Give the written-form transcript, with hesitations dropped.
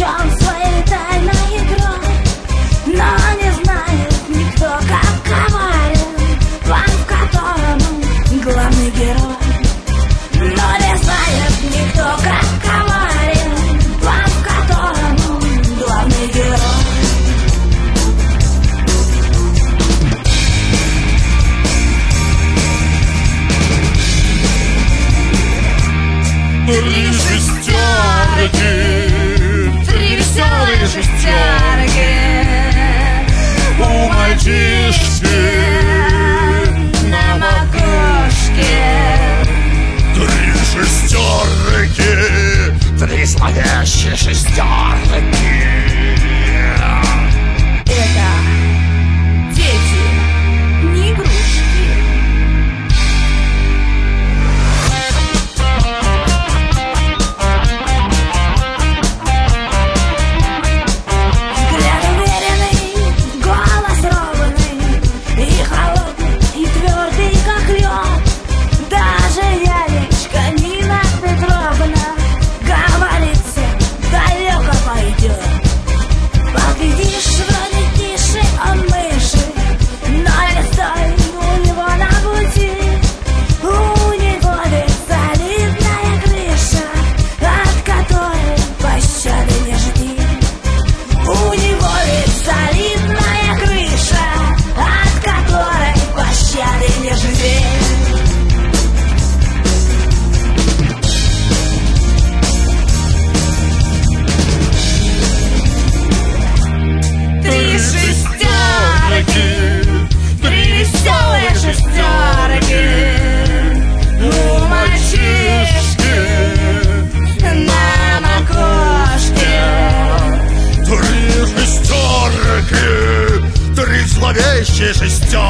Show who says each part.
Speaker 1: чем своей тайной игрой, но не знает никто, как коварен план, в котором главный герой. Но не знает никто, как коварен план, в котором главный герой.
Speaker 2: Три шестерки, три веселые шестерки у мальчишки на макушке. Три шестерки, три зловещие шестерки.
Speaker 1: Это дети, не игрушки. Взгляд уверенный, голос ровный, и холодный, и твердый, как лед. Даже Янечка Нина Петровна говорится, далеко пойдет. Поглядишь, вроде тише он мыши, но не стой у него на пути. У него ведь солидная крыша, от которой пощады не жди. У него ведь солидная крыша, от которой пощады не жди.
Speaker 2: Три шестерки, три веселые шестерки у мальчишки на макушке. Три шестерки, три зловещие шестерки.